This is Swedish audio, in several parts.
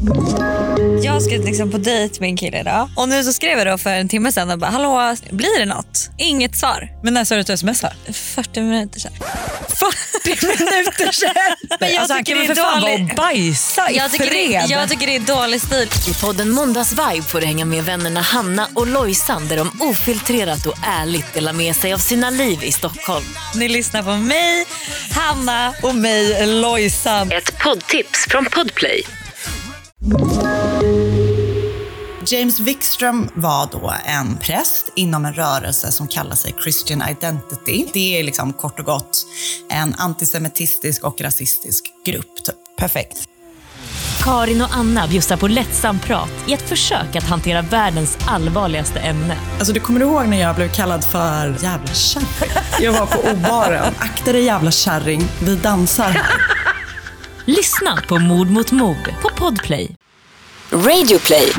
Jag ska liksom på dejt med en kille idag. Och nu så skrev jag då för en timme sedan och bara, hallå, blir det något? Inget svar. Men när sa du att du smsar? 40 minuter sedan. 40 minuter sedan? Men jag alltså, han kan väl för fan vara och bajsa i fred. Jag tycker det är dålig stil. I podden Måndagsvibe får du hänga med vännerna Hanna och Lojsan, där de ofiltrerat och ärligt delar med sig av sina liv i Stockholm. Ni lyssnar på mig, Hanna och mig, Lojsan. Ett poddtips från Podplay. James Wikström var då en präst inom en rörelse som kallar sig Christian Identity. Det är liksom kort och gott en antisemitistisk och rasistisk grupp. Typ. Perfekt. Karin och Anna bjussar på lättsam prat i ett försök att hantera världens allvarligaste ämne. Alltså, du kommer ihåg när jag blev kallad för jävla kärring? Jag var på obaren. Akta dig jävla kärring, vi dansar. Lyssna på Mord mot mord på Podplay. Radio Play.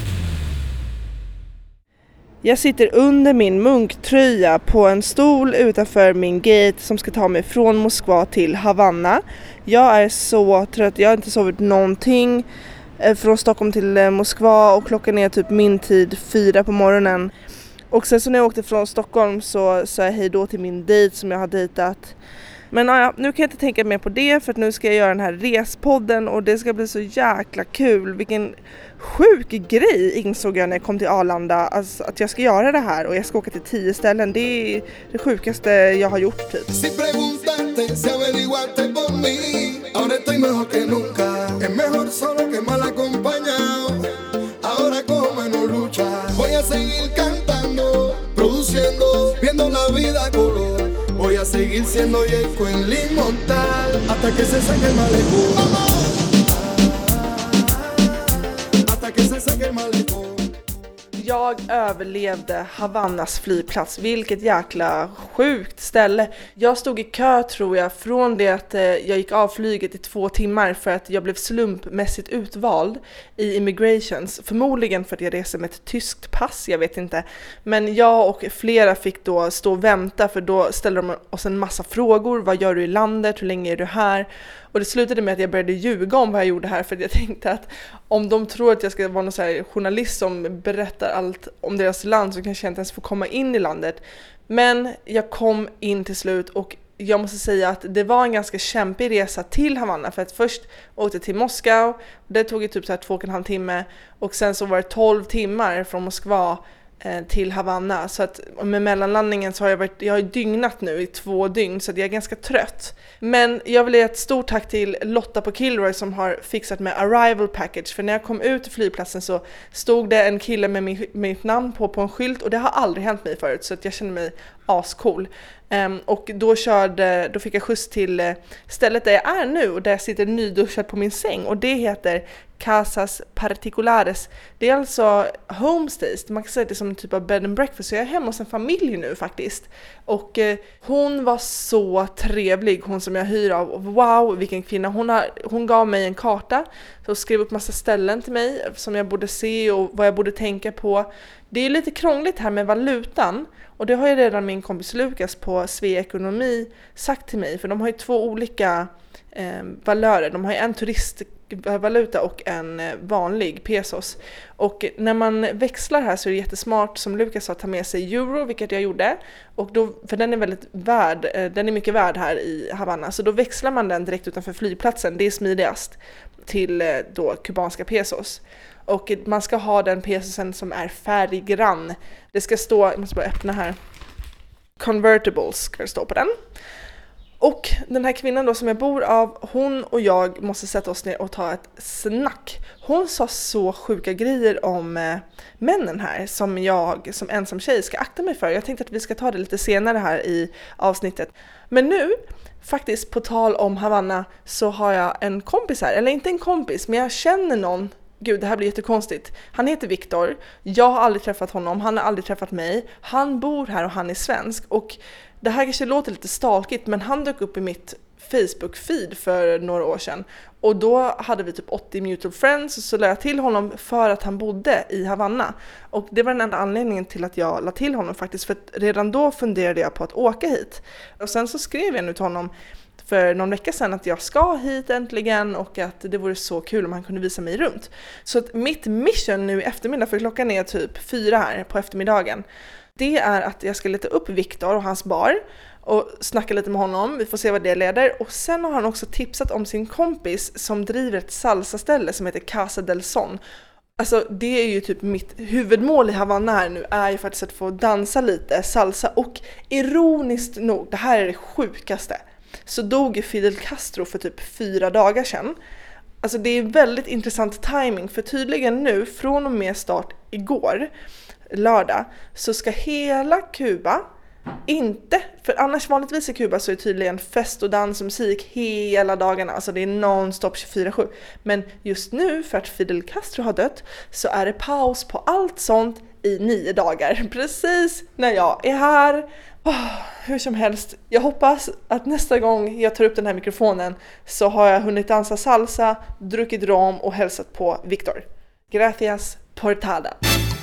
Jag sitter under min munktröja på en stol utanför min gate som ska ta mig från Moskva till Havanna. Jag är så trött, jag har inte sovit någonting från Stockholm till Moskva och klockan är typ min tid 4 på morgonen. Och sen så när jag åkte från Stockholm så sa jag hej då till min dejt som jag har dejtat. Men ja, nu kan jag inte tänka mer på det för att nu ska jag göra den här respodden och det ska bli så jäkla kul. Vilken sjuk grej insåg jag när jag kom till Arlanda, alltså, att jag ska göra det här och jag ska åka till 10 ställen. Det är det sjukaste jag har gjort typ. Voy a seguir siendo Yeco en Limontal hasta que se saque el malecón. Hasta que se saque el malecón. Jag överlevde Havannas flygplats. Vilket jäkla sjukt ställe. Jag stod i kö tror jag från det att jag gick av flyget i 2 timmar för att jag blev slumpmässigt utvald i immigrations. Förmodligen för att jag reser med ett tyskt pass, jag vet inte. Men jag och flera fick då stå och vänta för då ställde de oss en massa frågor. Vad gör du i landet? Hur länge är du här? Och det slutade med att jag började ljuga om vad jag gjorde här för att jag tänkte att om de tror att jag ska vara någon så här journalist som berättar allt om deras land så kanske jag inte ens får komma in i landet. Men jag kom in till slut och jag måste säga att det var en ganska kämpig resa till Havanna för att först åkte till Moskva, det tog ju typ så här 2,5 timme och sen så var det 12 timmar från Moskva till Havanna, så att med mellanlandningen så har jag har dygnat nu i 2 dygn så att jag är ganska trött. Men jag vill ge ett stort tack till Lotta på Kilroy som har fixat med arrival package, för när jag kom ut till flygplatsen så stod det en kille med mitt namn på en skylt och det har aldrig hänt mig förut så att jag känner mig ascool. Och då fick jag skjuts till stället där jag är nu och där jag sitter nyduschad på min säng och det heter Casas Particulares. Det är alltså homestays, man kan säga det som en typ av bed and breakfast, så jag är hemma hos en familj nu faktiskt. Och hon var så trevlig, hon som jag hyr av. Wow, vilken kvinna. Hon gav mig en karta och skrev upp massa ställen till mig som jag borde se och vad jag borde tänka på. Det är lite krångligt här med valutan. Och det har ju redan min kompis Lukas på Svea Ekonomi sagt till mig. För de har ju 2 olika valörer. De har ju en turistvaluta och en vanlig pesos. Och när man växlar här så är det jättesmart som Lukas sa att ta med sig euro, vilket jag gjorde. Och då, för den är väldigt den är mycket värd här i Havanna. Så då växlar man den direkt utanför flygplatsen. Det är smidigast till då kubanska pesos. Och man ska ha den pesosen som är färggrann. Det ska stå, jag måste bara öppna här. Convertibles ska det stå på den. Och den här kvinnan då som jag bor av, hon och jag måste sätta oss ner och ta ett snack. Hon sa så sjuka grejer om männen här som jag som ensam tjej ska akta mig för. Jag tänkte att vi ska ta det lite senare här i avsnittet. Men nu, faktiskt på tal om Havanna, så har jag en kompis här. Eller inte en kompis, men jag känner någon. Gud, det här blir jättekonstigt. Han heter Viktor. Jag har aldrig träffat honom. Han har aldrig träffat mig. Han bor här och han är svensk. Och det här kanske låter lite stalkigt, men han dök upp i mitt Facebook-feed för några år sedan. Och då hade vi typ 80 mutual friends, och så lade jag till honom för att han bodde i Havanna. Och det var den enda anledningen till att jag lade till honom faktiskt, för att redan då funderade jag på att åka hit. Och sen så skrev jag nu till honom för någon vecka sedan att jag ska hit äntligen och att det vore så kul om han kunde visa mig runt. Så att mitt mission nu i eftermiddag, för klockan är typ 4 här på eftermiddagen, det är att jag ska leta upp Victor och hans bar och snacka lite med honom. Vi får se vad det leder. Och sen har han också tipsat om sin kompis som driver ett salsa-ställe som heter Casa del Son. Alltså det är ju typ mitt huvudmål i Havanna här nu, är ju faktiskt att få dansa lite salsa. Och ironiskt nog, det här är det sjukaste, så dog Fidel Castro för typ 4 dagar sedan. Alltså det är väldigt intressant timing, för tydligen nu från och med start igår, lördag, så ska hela Kuba inte, för annars vanligtvis i Kuba så är det tydligen fest och dans och musik hela dagarna, alltså det är non-stop 24/7. Men just nu, för att Fidel Castro har dött, så är det paus på allt sånt i 9 dagar. Precis när jag är här. Hur som helst, jag hoppas att nästa gång jag tar upp den här mikrofonen så har jag hunnit dansa salsa, druckit rom och hälsat på Victor. Gracias, portada.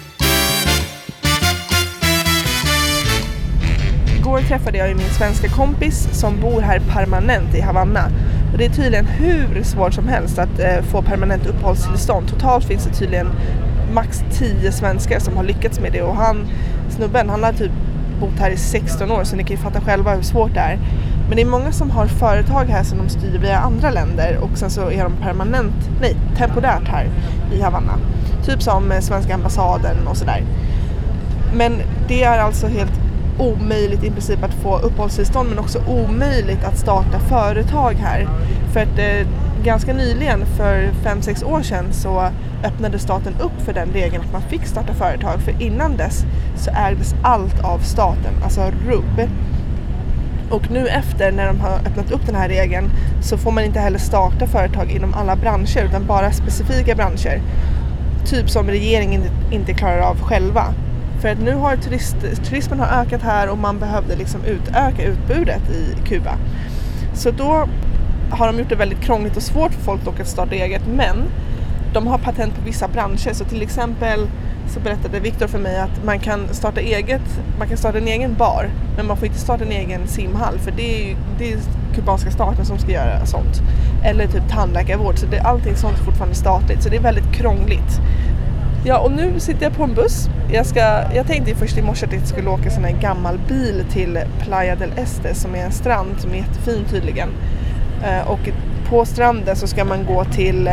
Igår träffade jag ju min svenska kompis som bor här permanent i Havanna. Och det är tydligen hur svårt som helst att få permanent uppehållstillstånd. Totalt finns det tydligen max 10 svenskar som har lyckats med det. Och snubben, han har typ bott här i 16 år, så ni kan ju fatta själva hur svårt det är. Men det är många som har företag här som de styr via andra länder och sen så är de temporärt här i Havanna. Typ som svenska ambassaden och sådär. Men det är alltså helt omöjligt i princip att få uppehållstillstånd, men också omöjligt att starta företag här. För att ganska nyligen, för 5-6 år sedan, så öppnade staten upp för den regeln att man fick starta företag. För innan dess så ägdes allt av staten, alltså rubb. Och nu efter, när de har öppnat upp den här regeln, så får man inte heller starta företag inom alla branscher, utan bara specifika branscher. Typ som regeringen inte klarar av själva. För att nu har turismen har ökat här och man behövde liksom utöka utbudet i Kuba. Så då har de gjort det väldigt krångligt och svårt för folk att starta eget. Men de har patent på vissa branscher. Så till exempel så berättade Victor för mig att man kan starta en egen bar. Men man får inte starta en egen simhall. För det är kubanska staten som ska göra sånt. Eller typ tandläkarvård. Så allting sånt är fortfarande statligt. Så det är väldigt krångligt. Ja, och nu sitter jag på en buss. Jag tänkte först i morse att jag skulle åka sån här gammal bil till Playa del Este, som är en strand som är jättefin tydligen. Och på stranden så ska man gå till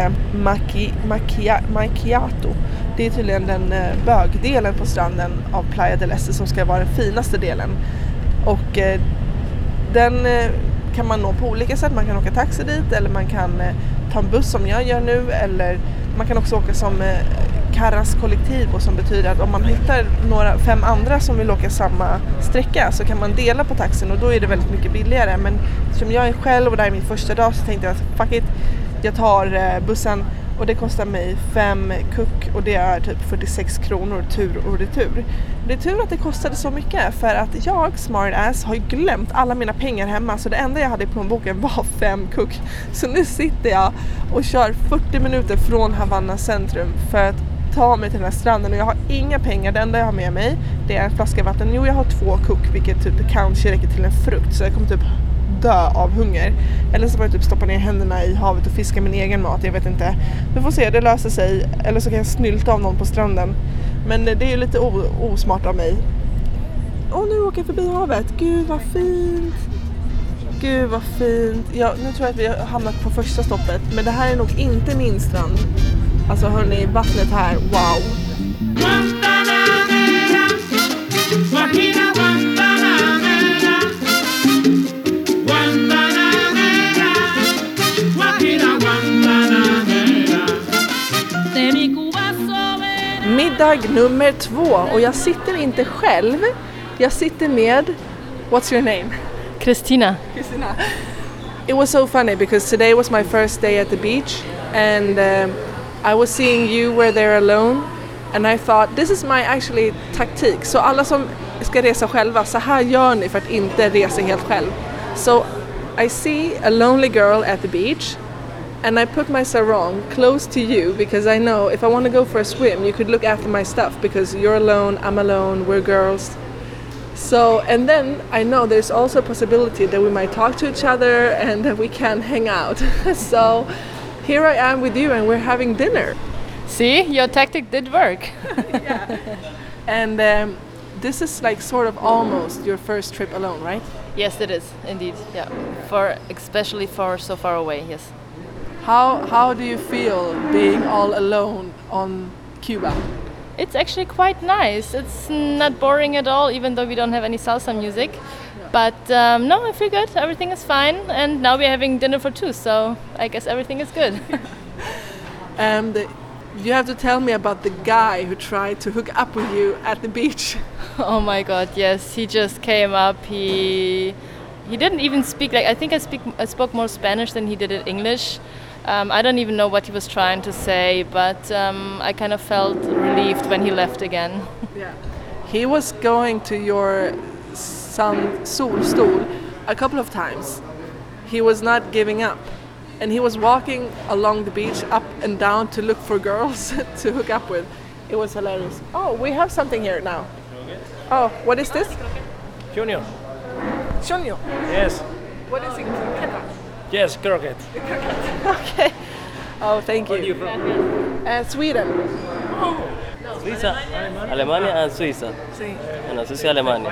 Macchiato. Det är tydligen den bögdelen på stranden av Playa del Este som ska vara den finaste delen. Och den kan man nå på olika sätt. Man kan åka taxi dit, eller man kan ta en buss som jag gör nu, eller man kan också åka som Carras kollektiv, som betyder att om man hittar 5 andra som vill åka samma sträcka så kan man dela på taxin, och då är det väldigt mycket billigare. Men som jag är själv och det här är min första dag, så tänkte jag att fuck it, jag tar bussen, och det kostar mig 5 kuk och det är typ 46 kronor tur och retur. Det är tur att det kostade så mycket, för att jag, smart ass, har glömt alla mina pengar hemma, så det enda jag hade i plånboken var 5 kuk. Så nu sitter jag och kör 40 minuter från Havanna centrum för att ta mig till den här stranden, och jag har inga pengar. Det enda jag har med mig, det är en flaska vatten. Jo, jag har 2 kuk, vilket typ kanske räcker till en frukt, så jag kommer typ dö av hunger. Eller så får jag typ stoppa ner händerna i havet och fiska min egen mat, jag vet inte. Vi får se, det löser sig. Eller så kan jag snylta av någon på stranden. Men det är ju lite osmart av mig. Och nu åker jag förbi havet. Gud vad fint. Gud vad fint. Ja, nu tror jag att vi har hamnat på första stoppet. Men det här är nog inte min strand. Alltså hörni, vattnet här, wow. Middag nummer 2, och jag sitter inte själv. Jag sitter med, what's your name? Christina. It was so funny because today was my first day at the beach, and I was seeing you were there alone, and I thought this is my actually taktik. Så alla som ska resa själva, så här gör ni för att inte resa helt själv. So I see a lonely girl at the beach, and I put my sarong close to you because I know if I want to go for a swim, you could look after my stuff because you're alone, I'm alone, we're girls. So, and then I know there's also a possibility that we might talk to each other and that we can hang out. So here I am with you and we're having dinner. See, your tactic did work. And this is like sort of almost your first trip alone, right? Yes, it is indeed. Yeah, especially for so far away. Yes. How do you feel being all alone on Cuba? It's actually quite nice. It's not boring at all, even though we don't have any salsa music. But no, I feel good. Everything is fine. And now we're having dinner for two, so I guess everything is good. You have to tell me about the guy who tried to hook up with you at the beach. Oh my God, yes. He just came up. He didn't even speak. Like, I think I spoke more Spanish than he did in English. I don't even know what he was trying to say, but I kind of felt relieved when he left again. Yeah. He was going to your solstol a couple of times. He was not giving up. And he was walking along the beach up and down to look for girls to hook up with. It was hilarious. Oh, we have something here now. Oh, what is this? Junior. Junior. Yes. What is it? Yes, croquet. Okay. Oh, thank you. Where are you from? Sweden. Suiza, Alemania and Suiza. Sí. Bueno, Suiza, Alemania.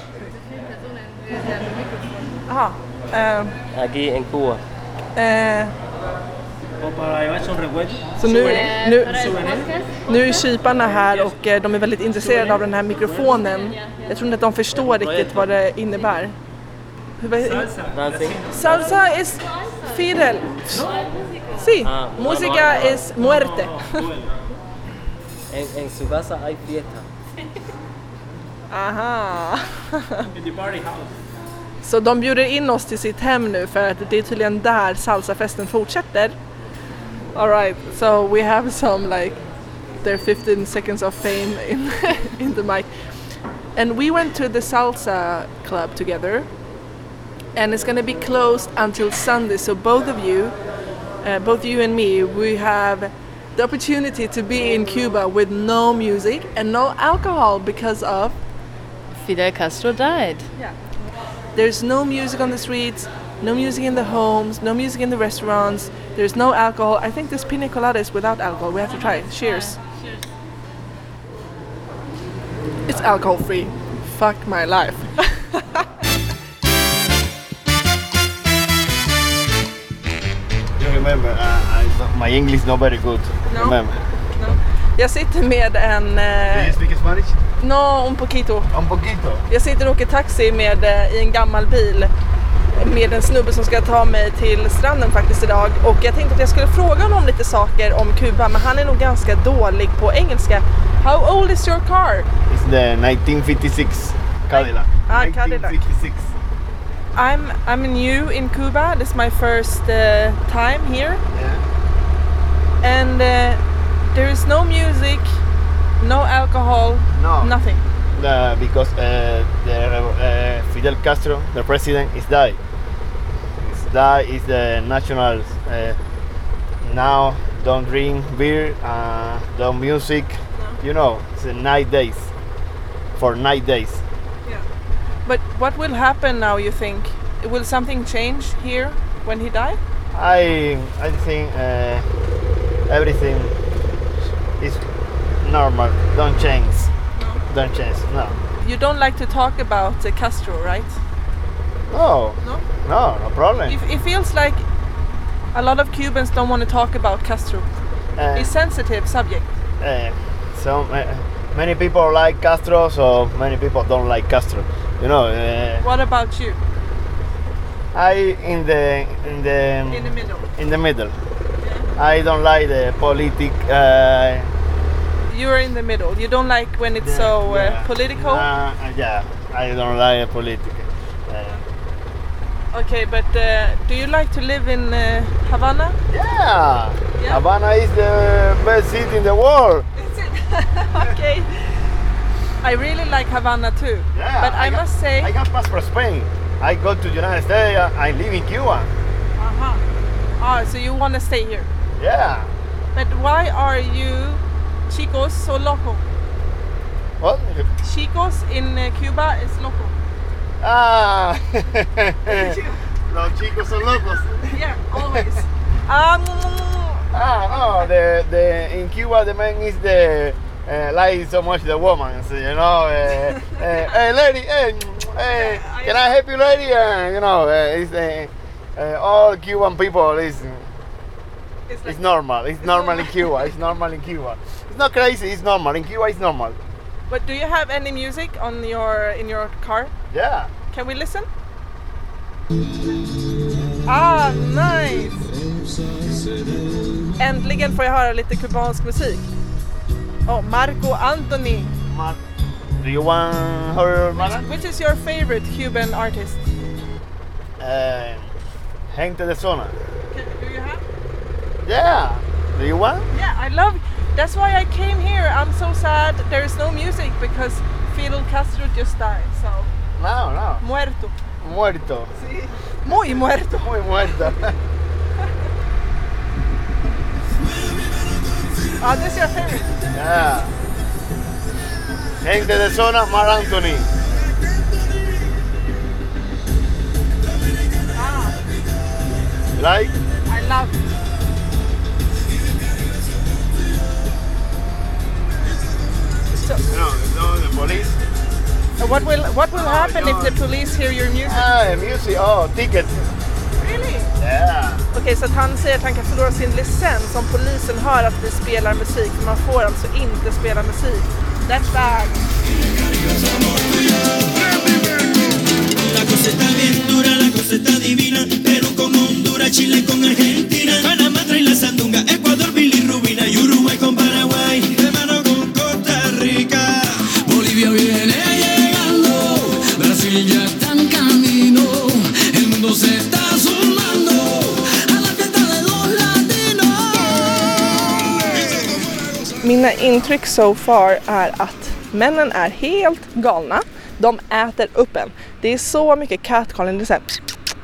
Aha. Aquí en Cuba. Så nu är kyparna här och de är väldigt intresserade av den här mikrofonen. Jag tror inte att de förstår riktigt vad det innebär. Salsa is Fidel. Sí, música es muerte. En su casa hay fiesta. Aha. Så de bjuder in oss till sitt hem nu för att det är tydligen där salsafesten fortsätter. All right, so we have some like their 15 seconds of fame in the mic. And we went to the salsa club together. And it's going to be closed until Sunday. So both you and me, we have the opportunity to be in Cuba with no music and no alcohol because of Fidel Castro died. Yeah. There's no music on the streets, no music in the homes, no music in the restaurants. There's no alcohol. I think this pina colada is without alcohol. We have to try it. Cheers. It's alcohol free. Fuck my life. Remember, my English not very good. No. Remember. No. Jag sitter med en... Do you speak Spanish? No, un poquito. Un poquito. Jag sitter och åker taxi i en gammal bil med en snubbe som ska ta mig till stranden faktiskt idag. Och jag tänkte att jag skulle fråga honom lite saker om Kuba, men han är nog ganska dålig på engelska. How old is your car? It's the 1956 Cadillac. Cadillac. 1956. I'm new in Cuba. This is my first time here. Yeah. And there is no music, no alcohol, No. nothing. Because Fidel Castro, the president, is died. That is the national. Now don't drink beer, don't music. No. You know, it's 9 days. For 9 days. But what will happen now, you think? Will something change here when he died? I think everything is normal. Don't change. No. Don't change. No. You don't like to talk about Castro, right? No. No? No problem. It feels like a lot of Cubans don't want to talk about Castro. It's sensitive subject. So many people like Castro, so many people don't like Castro. You know. What about you? In the middle. In the middle. Yeah. I don't like the politic. You're in the middle. You don't like when it's political? Yeah, I don't like politics. Okay, but do you like to live in Havana? Yeah. Havana is the best city in the world. Is it? Okay. I really like Havana too. Yeah, but I must say... I got passport Spain. I go to the United States. I live in Cuba. Ah, so you want to stay here? Yeah. But why are you chicos so loco? What? Chicos in Cuba is loco. Ah, los chicos son locos. Yeah, always. No, in Cuba the man is the like so much the woman, so, you know. Hey lady, hey, can I help you, lady? You know, it's all Cuban people is. It's normal. It's normal in Cuba. It's normal in Cuba. It's not crazy. It's normal in Cuba. It's normal. But do you have any music in your car? Yeah. Can we listen? Ah, nice! Äntligen får jag höra lite kubansk musik. Oh, Marco Anthony. Do you want her? Which is your favorite Cuban artist? Gente de Zona. Do you have? Yeah. Do you want? Yeah, I love. That's why I came here. I'm so sad there is no music because Fidel Castro just died. So. No. Muerto. Muerto. Sí. Muy muerto. Muy muerto. This is your favorite. Yeah. Gente de Zona, Mar Anthony. Like? I love. No, the police. What will happen if the police hear your music? Music. Ticket. Really? Yeah. Okej, så att han säger att han kan förlora sin licens om polisen hör att vi spelar musik. För man får alltså inte spela musik. That's bad. La cosa está bien dura, la cosa está divina. Perú con Honduras, Chile con Argentina, Panamá trae la sandunga, Ecuador, bilirrubina y Uruguay con Paraguay, de mano con Costa Rica. Bolivia viene llegando, Brasil ya está en camino, el mundo se está sumando a la fiesta de los latinos. Mina intryck so far är att männen är helt galna. De äter upp en. Det är så mycket catcalling. Det är så här,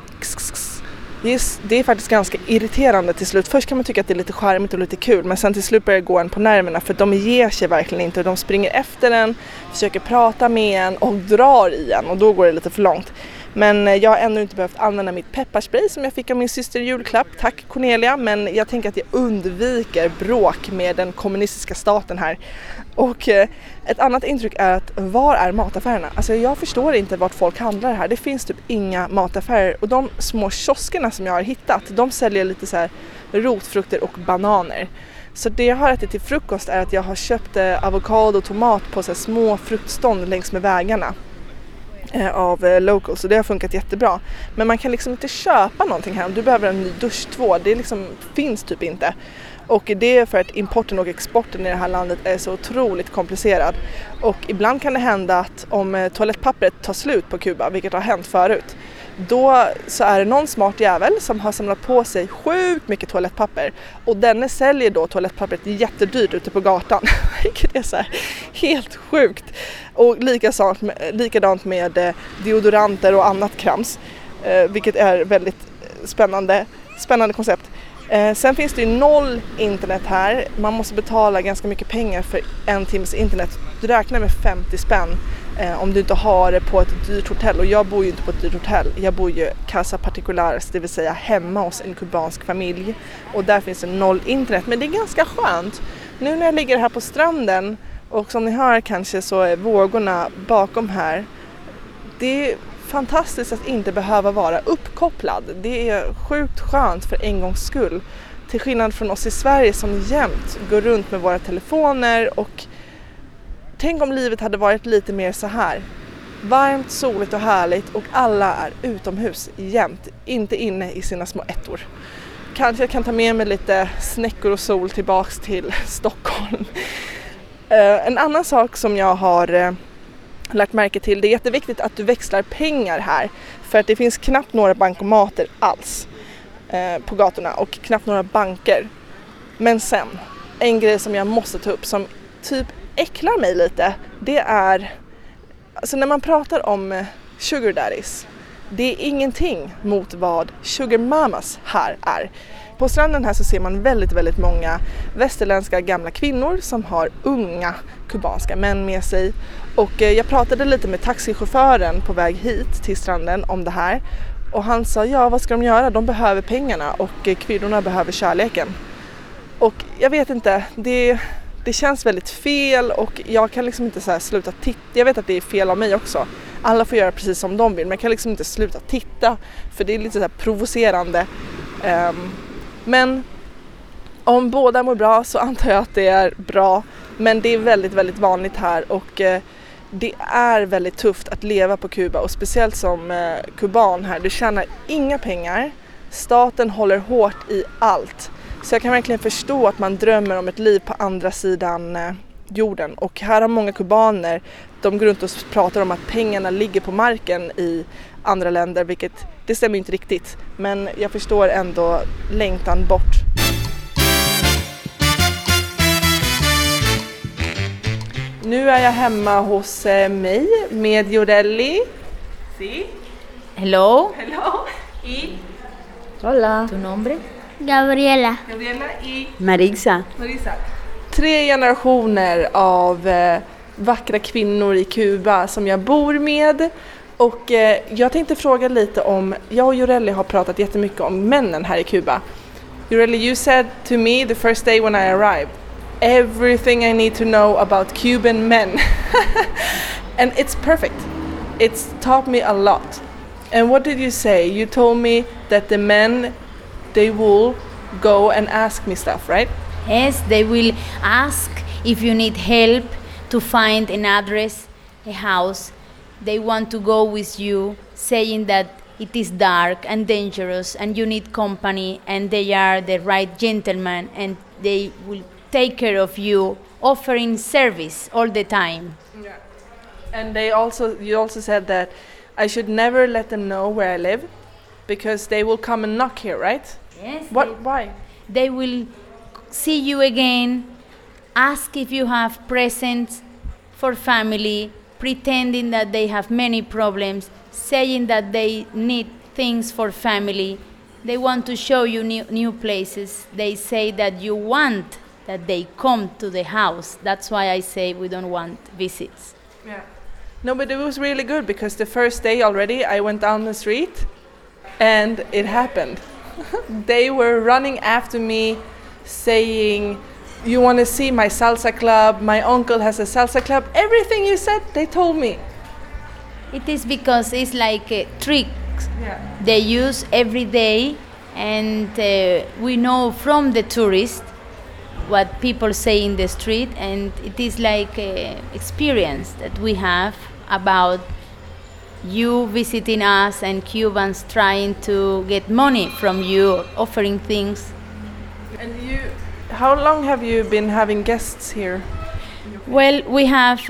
det är faktiskt ganska irriterande till slut. Först kan man tycka att det är lite charmigt och lite kul, men sen till slut börjar det gå en på nerverna för de ger sig verkligen inte. De springer efter en, försöker prata med en och drar i en och då går det lite för långt. Men jag har ännu inte behövt använda mitt pepparspray som jag fick av min syster i julklapp. Tack Cornelia, men jag tänker att jag undviker bråk med den kommunistiska staten här. Och ett annat intryck är att var är mataffärerna? Alltså jag förstår inte vart folk handlar här. Det finns typ inga mataffärer. Och de små kioskerna som jag har hittat, de säljer lite så här rotfrukter och bananer. Så det jag har ätit till frukost är att jag har köpt avokado och tomat på så här små fruktstånd längs med vägarna av Local, så det har funkat jättebra. Men man kan liksom inte köpa någonting här om du behöver en ny duschtvål. Det liksom finns typ inte. Och det är för att importen och exporten i det här landet är så otroligt komplicerad. Och ibland kan det hända att om toalettpappret tar slut på Kuba, vilket har hänt förut, då så är det någon smart jävel som har samlat på sig sjukt mycket toalettpapper. Och denne säljer då toalettpappret jättedyrt ute på gatan. Vilket är så här helt sjukt. Och likadant med deodoranter och annat krams. Vilket är väldigt spännande koncept. Sen finns det ju 0 internet här. Man måste betala ganska mycket pengar för en timmes internet. Du räknar med 50 spänn om du inte har det på ett dyrt hotell. Och jag bor ju inte på ett dyrt hotell. Jag bor ju casa particulares, det vill säga hemma hos en kubansk familj. Och där finns det 0 internet. Men det är ganska skönt. Nu när jag ligger här på stranden och som ni hör kanske så är vågorna bakom här. Det är fantastiskt att inte behöva vara uppkopplad. Det är sjukt skönt för en gångs skull. Till skillnad från oss i Sverige som jämt går runt med våra telefoner. Och tänk om livet hade varit lite mer så här. Varmt, soligt och härligt och alla är utomhus jämt. Inte inne i sina små ettor. Kanske jag kan ta med mig lite snäckor och sol tillbaks till Stockholm. En annan sak som jag har lagt märke till, det är jätteviktigt att du växlar pengar här. För att det finns knappt några bankomater alls på gatorna och knappt några banker. Men sen, en grej som jag måste ta upp som typ äcklar mig lite, det är alltså när man pratar om sugar daddies. Det är ingenting mot vad sugar mamas här är. På stranden här så ser man väldigt, väldigt många västerländska gamla kvinnor som har unga kubanska män med sig. Och jag pratade lite med taxichauffören på väg hit till stranden om det här. Och han sa, ja vad ska de göra? De behöver pengarna och kvinnorna behöver kärleken. Och jag vet inte, det känns väldigt fel och jag kan liksom inte så här sluta titta. Jag vet att det är fel av mig också. Alla får göra precis som de vill, men jag kan liksom inte sluta titta för det är lite så här provocerande. Men om båda mår bra så antar jag att det är bra. Men det är väldigt, väldigt vanligt här och det är väldigt tufft att leva på Kuba och speciellt som kuban här. Du tjänar inga pengar, staten håller hårt i allt. Så jag kan verkligen förstå att man drömmer om ett liv på andra sidan jorden. Och här har många kubaner, de går runt och pratar om att pengarna ligger på marken i andra länder, vilket det stämmer inte riktigt. Men jag förstår ändå längtan bort. Nu är jag hemma hos mig med Jorelli. Sí. Hello. Hello. Y Hola. ¿Tu nombre? Gabriela. Gabriela y Marisa. Marisa. 3 generationer av vackra kvinnor i Kuba som jag bor med. Och jag tänkte fråga lite om, jag och Jorelli har pratat jättemycket om männen här i Kuba. Jorelli, you said to me the first day when I arrived, everything I need to know about Cuban men. And it's perfect. It's taught me a lot. And what did you say? You told me that the men, they will go and ask me stuff, right? Yes, they will ask if you need help to find an address, a house. They want to go with you, saying that it is dark and dangerous and you need company and they are the right gentlemen and they will take care of you, offering service all the time. Yeah. And you also said that I should never let them know where I live because they will come and knock here, right? Yes. Why? They will see you again, ask if you have presents for family, pretending that they have many problems, saying that they need things for family. They want to show you new places. They say that you want that they come to the house. That's why I say we don't want visits. Yeah. No, but it was really good because the first day already I went down the street and it happened. They were running after me saying, you want to see my salsa club? My uncle has a salsa club. Everything you said, they told me. It is because it's like a trick Yeah. they use every day, and we know from the tourists what people say in the street, and it is like an experience that we have about you visiting us and Cubans trying to get money from you, offering things. And how long have you been having guests here? Well, we have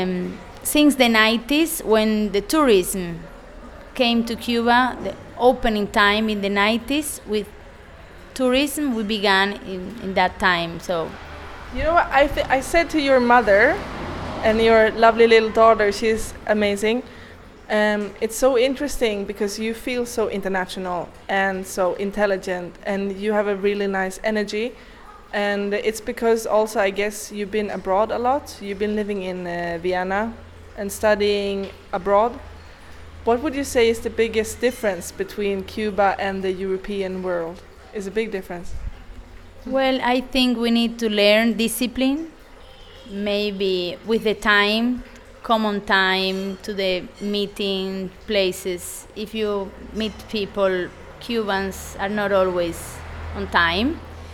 since the 90s, when the tourism came to Cuba, the opening time in the 90s with tourism, we began in that time. So, you know what, I said to your mother and your lovely little daughter, she's amazing. It's so interesting because you feel so international and so intelligent and you have a really nice energy. And it's because also, I guess, you've been abroad a lot. You've been living in Vienna and studying abroad. What would you say is the biggest difference between Cuba and the European world? Is a big difference? well, I think we need to learn discipline, maybe with the time, come on time to the meeting places. If you meet people, Cubans are not always on time.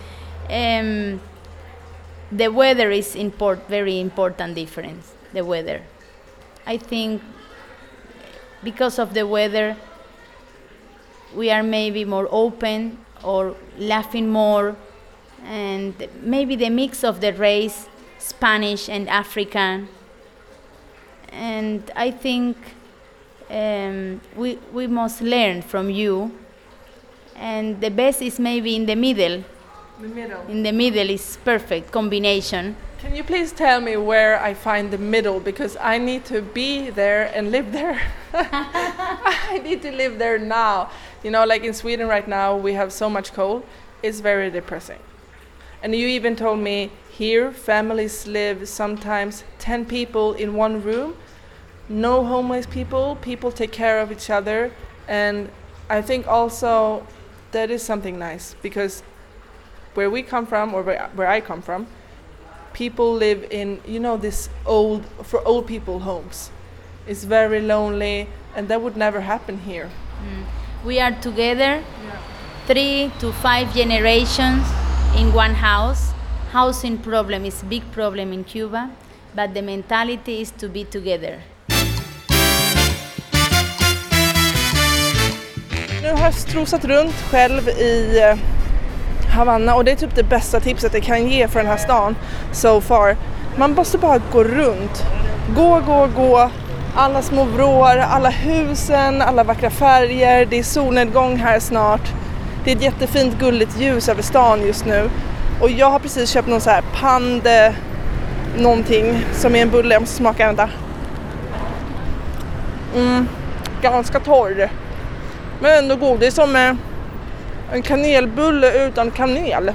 The weather is very important difference, the weather. I think because of the weather, we are maybe more open or laughing more, and maybe the mix of the race, Spanish and African. And I think we must learn from you, and the best is maybe in the middle. The middle. In the middle is perfect combination. Can you please tell me where I find the middle? Because I need to be there and live there. I need to live there now. You know, like in Sweden right now, we have so much cold. it's very depressing. And you even told me here families live sometimes 10 people in one room, no homeless people take care of each other, and I think also that is something nice, because where we come from, or where I come from, people live in, this old people homes. It's very lonely, and that would never happen here. We are together, 3 to 5 generations in one house. Housing problem is a big problem in Cuba, but the mentality is to be together. Nu har jag strosat runt själv i Havanna, och det är typ det bästa tipset jag kan ge för den här stan so far. Man måste bara gå runt. Gå. Alla små vrår, alla husen, alla vackra färger. Det är solnedgång här snart. Det är ett jättefint gulligt ljus över stan just nu. Och jag har precis köpt någon så här pande någonting som är en bulle. Jag måste smaka, vänta. Ganska torr. Men ändå god. Det är som en kanelbulle utan kanel.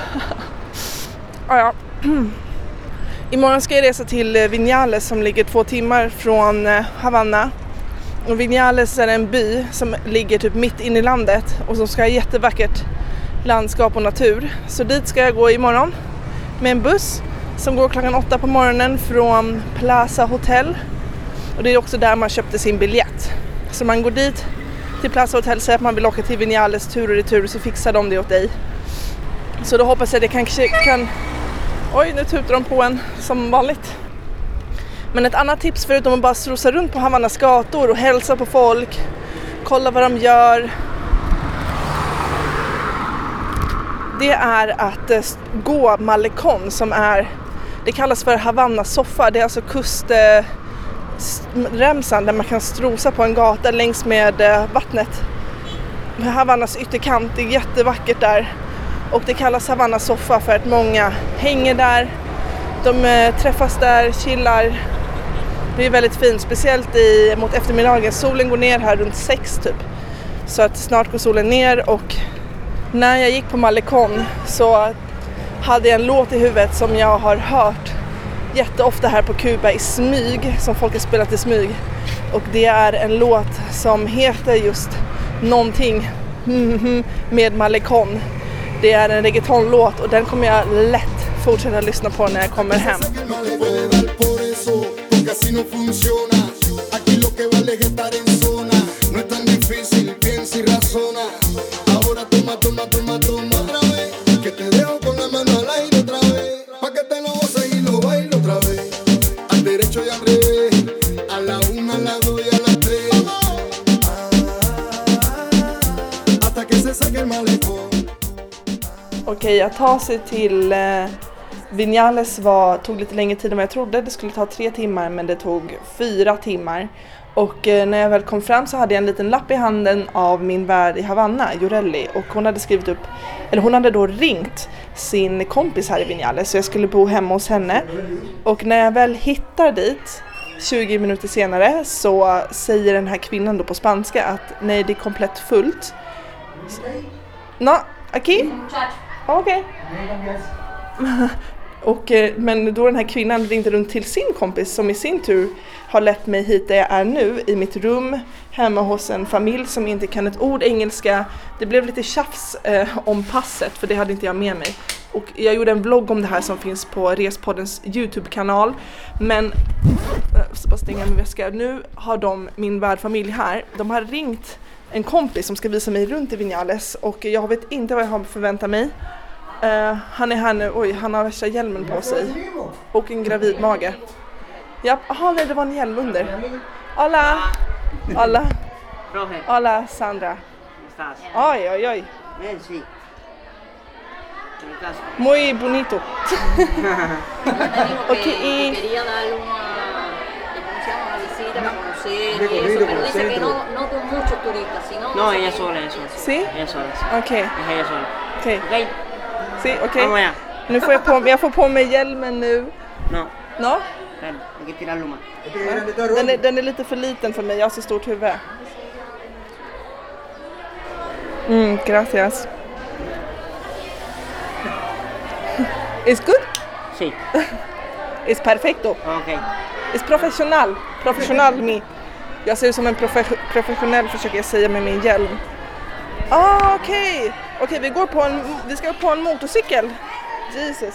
Ja. Imorgon ska jag resa till Vinales som ligger 2 timmar från Havanna. Och Vinales är en by som ligger typ mitt in i landet och som ska ha jättevackert landskap och natur. Så dit ska jag gå imorgon med en buss som går klockan 8 på morgonen från Plaza Hotel. Och det är också där man köpte sin biljett. Så man går dit till Plaza Hotel, säger att man vill åka till Vinales tur och retur, så fixar de det åt dig. Så då hoppas jag det kanske kan... Oj, nu tutar de på en som vanligt. Men ett annat tips, förutom att bara strosa runt på Havannas gator och hälsa på folk, kolla vad de gör, det är att gå Malecón, som är, det kallas för Havannas soffa. Det är alltså kustremsan där man kan strosa på en gata längs med vattnet. Havannas ytterkant, det är jättevackert där. Och det kallas Havannas soffa för att många hänger där. De träffas där, chillar. Det är väldigt fint, speciellt mot eftermiddagen. Solen går ner här runt 6 typ. Så att snart går solen ner, och när jag gick på Malecón så hade jag en låt i huvudet som jag har hört jätteofta här på Kuba i smyg, som folk har spelat i smyg. Och det är en låt som heter just någonting med Malecón. Det är en reggaetonlåt, och den kommer jag lätt fortsätta lyssna på när jag kommer hem. Okej, att ta sig till Vinales tog lite längre tid än vad jag trodde. Det skulle ta 3 timmar, men det tog 4 timmar. Och när jag väl kom fram så hade jag en liten lapp i handen av min värd i Havanna, Jorelli. Och hon hade då ringt sin kompis här i Vinales, så jag skulle bo hemma hos henne. Och när jag väl hittar dit 20 minuter senare så säger den här kvinnan då på spanska att nej, det är komplett fullt. No, aquí? Okej. Men då den här kvinnan ringde runt till sin kompis, som i sin tur har lett mig hit där jag är nu, i mitt rum hemma hos en familj som inte kan ett ord engelska. Det blev lite tjafs om passet, för det hade inte jag med mig. Och jag gjorde en vlogg om det här som finns på Respoddens YouTube-kanal. Men jag ska bara stänga min väska. Nu har min värdfamilj här, de har ringt en kompis som ska visa mig runt i Vinales, och jag vet inte vad jag har förväntat mig. Han är här nu, han har värsta hjälmen på sig och en gravid mage. Ja, nej, det var en hjälm under. Hola. Hola, Sandra. Oj. Muy bonito. Okej. No, ella sola. Sí? Ella sola. Okej. Es ella sola. Okej. Sí, okej. Vamos allá. Nu får jag får på mig hjälmen nu. No. No? Hay que tirarlo más. Den är lite för liten för mig, jag har så stort huvud. Gracias. It's good? Sí. It's perfecto. Okay. It's professional. Professional me. Jag ser ut som en professionell, försöker jag säga med min hjälm. Okej. Okej, vi ska upp på en motorcykel. Jesus.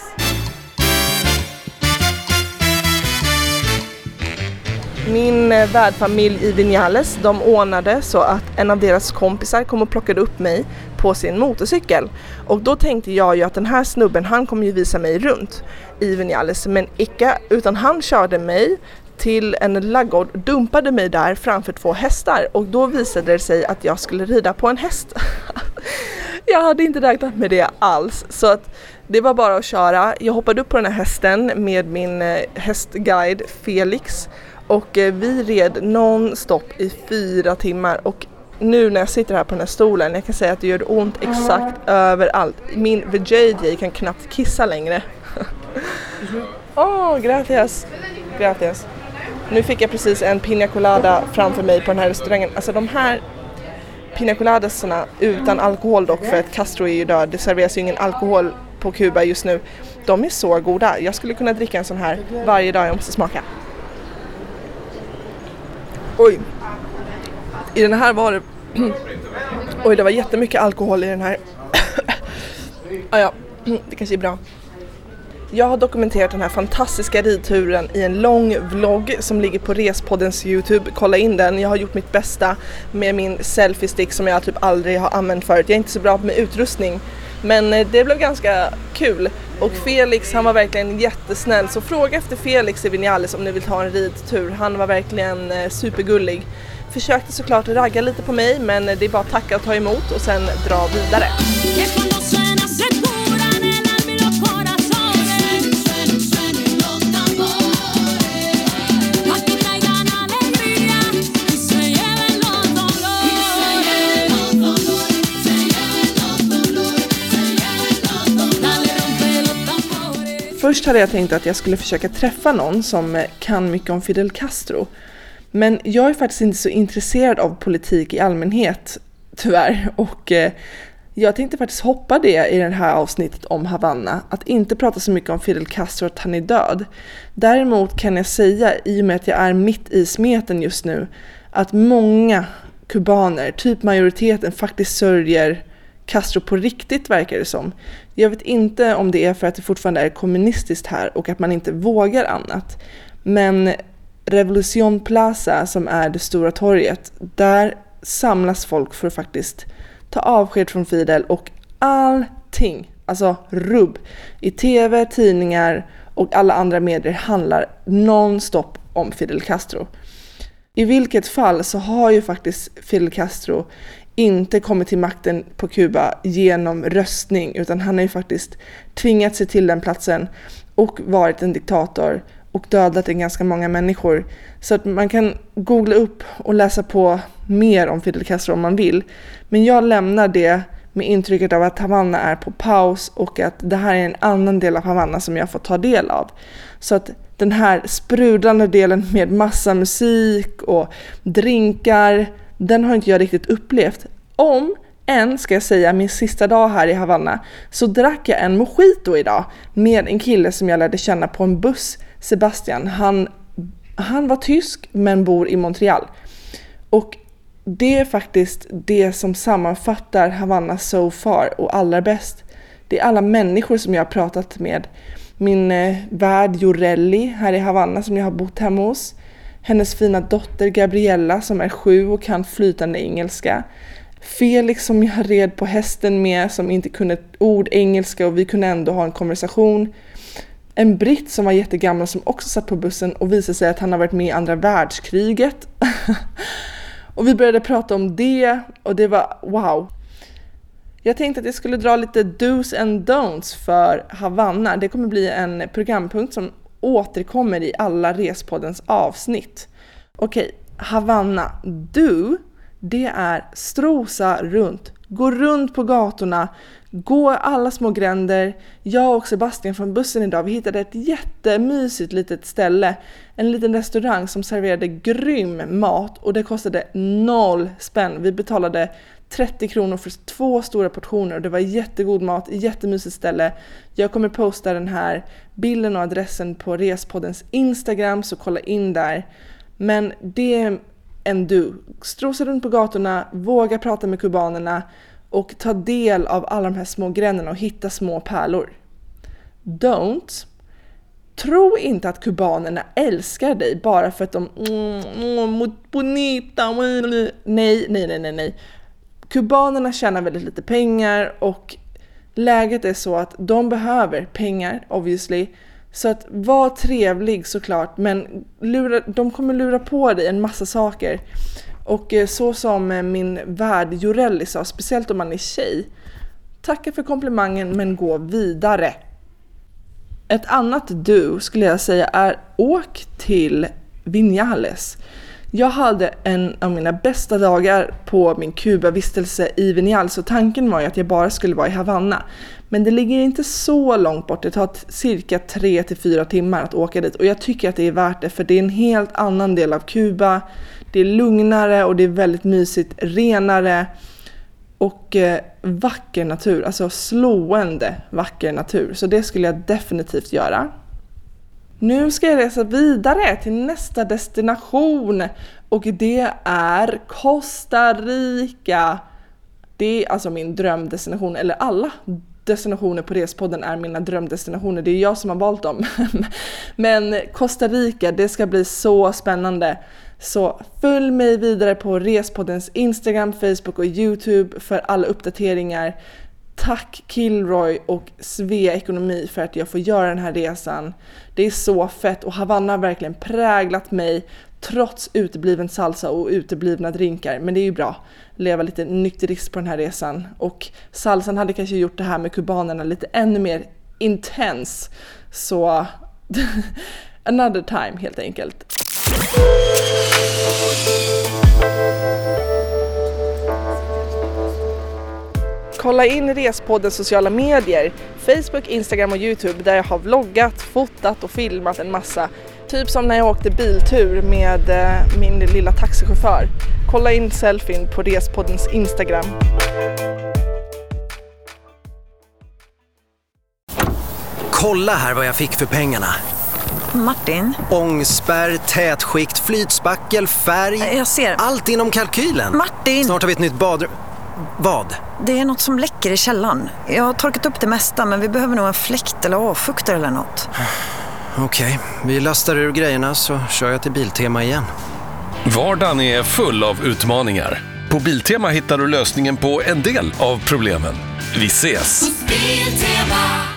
Min värdfamilj i Vinales, de ordnade så att en av deras kompisar kom och plockade upp mig på sin motorcykel. Och då tänkte jag ju att den här snubben, han kommer ju visa mig runt i Vinales. Men icke, utan han körde mig till en laggård, dumpade mig där framför 2 hästar. Och då visade det sig att jag skulle rida på en häst. Jag hade inte räknat med det alls. Så att det var bara att köra. Jag hoppade upp på den här hästen med min hästguide Felix. Och vi red non-stop i 4 timmar. Och nu när jag sitter här på den här stolen, jag kan säga att det gör ont exakt överallt. Min VJJ kan knappt kissa längre. Gracias. Gracias. Nu fick jag precis en piña colada framför mig på den här restaurangen. Alltså de här piña coladasarna utan alkohol dock, för att Castro är ju död. Det serveras ju ingen alkohol på Kuba just nu. De är så goda. Jag skulle kunna dricka en sån här varje dag, jag måste smaka. Oj. I den här var det... Oj, det var jättemycket alkohol i den här. Ja, det kanske är bra. Jag har dokumenterat den här fantastiska ridturen i en lång vlogg som ligger på Respoddens YouTube. Kolla in den. Jag har gjort mitt bästa med min selfie-stick som jag typ aldrig har använt förut. Jag är inte så bra med utrustning. Men det blev ganska kul. Och Felix, han var verkligen jättesnäll. Så fråga efter Felix i Vinales om ni vill ta en ridtur. Han var verkligen supergullig. Försökte såklart ragga lite på mig, men det är bara att tacka och ta emot och sen dra vidare. Först hade jag tänkt att jag skulle försöka träffa någon som kan mycket om Fidel Castro. Men jag är faktiskt inte så intresserad av politik i allmänhet, tyvärr. Och jag tänkte faktiskt hoppa det i det här avsnittet om Havanna. Att inte prata så mycket om Fidel Castro att han är död. Däremot kan jag säga, i och med att jag är mitt i smeten just nu, att många kubaner, typ majoriteten, faktiskt sörjer Castro på riktigt, verkar det som. Jag vet inte om det är för att det fortfarande är kommunistiskt här och att man inte vågar annat. Men Revolution Plaza, som är det stora torget, där samlas folk för att faktiskt ta avsked från Fidel och allting, alltså rubb. I tv, tidningar och alla andra medier handlar non-stop om Fidel Castro. I vilket fall så har ju faktiskt Fidel Castro inte kommit till makten på Kuba genom röstning, utan han har ju faktiskt tvingat sig till den platsen och varit en diktator och dödat ganska många människor. Så att man kan googla upp och läsa på mer om Fidel Castro om man vill. Men jag lämnar det med intrycket av att Havanna är på paus och att det här är en annan del av Havanna som jag får ta del av. Så att den här sprudlande delen med massa musik och drinkar, den har inte jag riktigt upplevt. Om än, ska jag säga, min sista dag här i Havanna, så drack jag en mojito idag med en kille som jag lärde känna på en buss, Sebastian. Han var tysk men bor i Montreal. Och det är faktiskt det som sammanfattar Havanna so far och allra bäst. Det är alla människor som jag har pratat med. Min värd Jorelli här i Havanna som jag har bott hemma hos. Hennes fina dotter Gabriella som är 7 och kan flytande engelska. Felix som jag red på hästen med, som inte kunde ett ord engelska och vi kunde ändå ha en konversation. En britt som var jättegammal som också satt på bussen och visade sig att han har varit med i andra världskriget. Och vi började prata om det och det var wow. Jag tänkte att jag skulle dra lite do's and don'ts för Havanna. Det kommer bli en programpunkt som återkommer i alla Respoddens avsnitt. Okej, Havanna. Do, det är strosa runt. Gå runt på gatorna. Gå alla små gränder. Jag och Sebastian från bussen idag, vi hittade ett jättemysigt litet ställe. En liten restaurang som serverade grym mat och det kostade 0 spänn. Vi betalade 30 kronor för 2 stora portioner och det var jättegod mat, jättemysigt ställe. Jag kommer posta den här bilden och adressen på Respoddens Instagram, så kolla in där. Men det är en du. Strosa runt på gatorna, våga prata med kubanerna och ta del av alla de här små gränderna och hitta små pärlor. Tro inte att kubanerna älskar dig bara för att de bonita. Nej. Kubanerna tjänar väldigt lite pengar och läget är så att de behöver pengar, obviously. Så att var trevlig såklart, men de kommer lura på dig en massa saker. Och så som min värd Jorelli sa, speciellt om man är tjej, tacka för komplimangen men gå vidare. Ett annat skulle jag säga är åk till Vinales. Jag hade en av mina bästa dagar på min Kuba-vistelse i Vinales, så tanken var ju att jag bara skulle vara i Havanna. Men det ligger inte så långt bort, det tar cirka 3-4 timmar att åka dit och jag tycker att det är värt det för det är en helt annan del av Kuba. Det är lugnare och det är väldigt mysigt, renare och vacker natur, alltså slående vacker natur. Så det skulle jag definitivt göra. Nu ska jag resa vidare till nästa destination och det är Costa Rica. Det är alltså min drömdestination, eller alla destinationer på Respodden är mina drömdestinationer. Det är jag som har valt dem. Men Costa Rica, det ska bli så spännande. Så följ mig vidare på Respoddens Instagram, Facebook och YouTube för alla uppdateringar. Tack Kilroy och Svea Ekonomi för att jag får göra den här resan. Det är så fett och Havanna har verkligen präglat mig trots utebliven salsa och uteblivna drinkar. Men det är ju bra, leva lite nykterist på den här resan. Och salsan hade kanske gjort det här med kubanerna lite ännu mer intens. Så another time helt enkelt. Kolla in Respoddens sociala medier, Facebook, Instagram och YouTube där jag har vloggat, fotat och filmat en massa. Typ som när jag åkte biltur med min lilla taxichaufför. Kolla in selfien på Respoddens Instagram. Kolla här vad jag fick för pengarna. Martin? Ångspärr, tätskikt, flytspackel, färg. Jag ser. Allt inom kalkylen. Martin! Snart har vi ett nytt badrum. Vad? Det är något som läcker i källaren. Jag har torkat upp det mesta men vi behöver nog en fläkt eller avfuktare eller något. Okej, vi lastar ur grejerna så kör jag till Biltema igen. Vardagen är full av utmaningar. På Biltema hittar du lösningen på en del av problemen. Vi ses! Biltema.